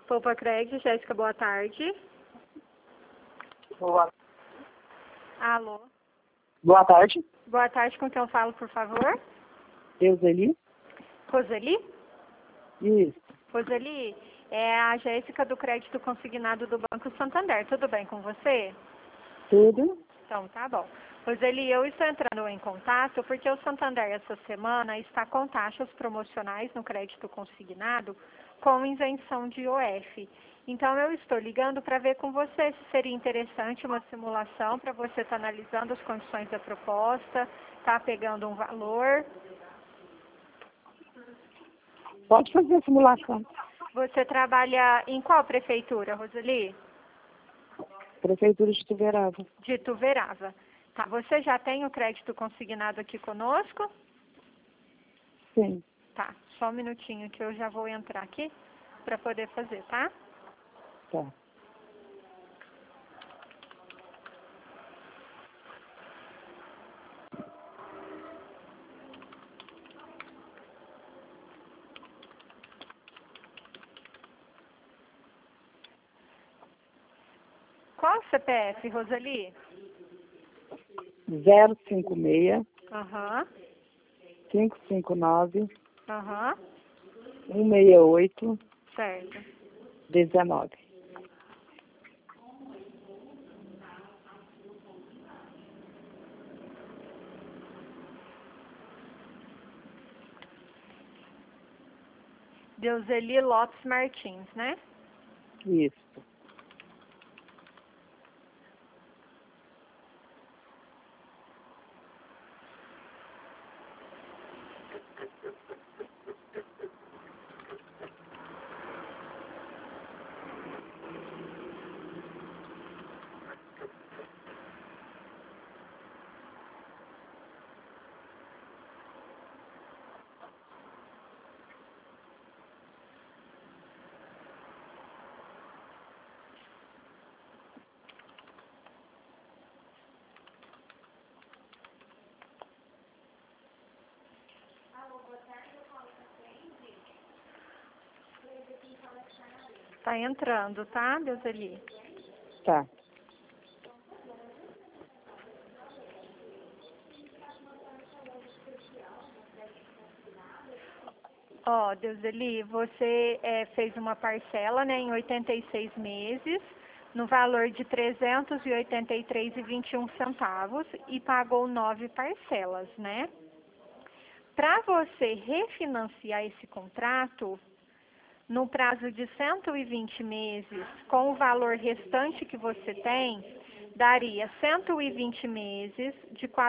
Poupa Cred, Jéssica, boa tarde. Boa. Alô. Boa tarde. Boa tarde, com quem eu falo, por favor? Euseli? Roseli? Isso. Roseli, é a Jéssica do Crédito Consignado do Banco Santander. Tudo bem com você? Tudo? Então, tá bom. Roseli, eu estou entrando em contato porque o Santander essa semana está com taxas promocionais no crédito consignado com isenção de IOF. Então, eu estou ligando para ver com você se seria interessante uma simulação para você estar analisando as condições da proposta, tá pegando um valor. Pode fazer a simulação. Você trabalha em qual prefeitura, Roseli? Prefeitura de Tuverava. De Tuverava. Tá, você já tem o crédito consignado aqui conosco? Sim. Tá, só um minutinho que eu já vou entrar aqui para poder fazer, tá? Tá. Qual o CPF, Roseli? 056 Aham, 559 aham, 168 certo. 19. Deuseli Lopes Martins, né? Isso. Tá entrando, tá, Deuseli? Tá. Ó, Deuseli, você fez uma parcela, né, em 86 meses, no valor de R$ 383,21 e pagou 9 parcelas, né? Para você refinanciar esse contrato, no prazo de 120 meses, com o valor restante que você tem, daria 120 meses de R$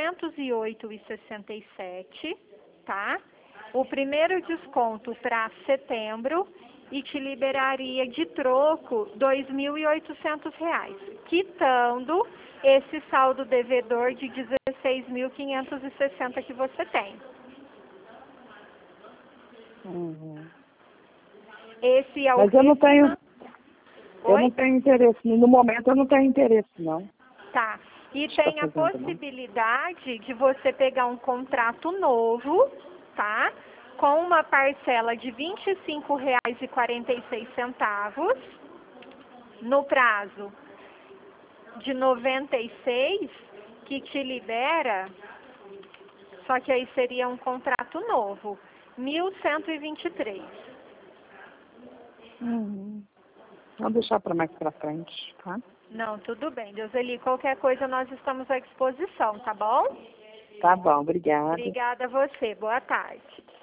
408,67, tá? O primeiro desconto para setembro e te liberaria de troco R$ 2.800, quitando esse saldo devedor de R$ 16.560 que você tem. Uhum. Esse é o Mas eu não tenho Oi? interesse. No momento eu não tenho interesse, não. Tá. E Está tem a fazendo, não? possibilidade de você pegar um contrato novo, tá? Com uma parcela de R$ 25,46 no prazo de 96, que te libera, só que aí seria um contrato novo, 1.123. Uhum. Vamos deixar para mais para frente, tá? Não, tudo bem, Deuseli. Qualquer coisa nós estamos à disposição, tá bom? Tá bom, obrigada. Obrigada a você. Boa tarde.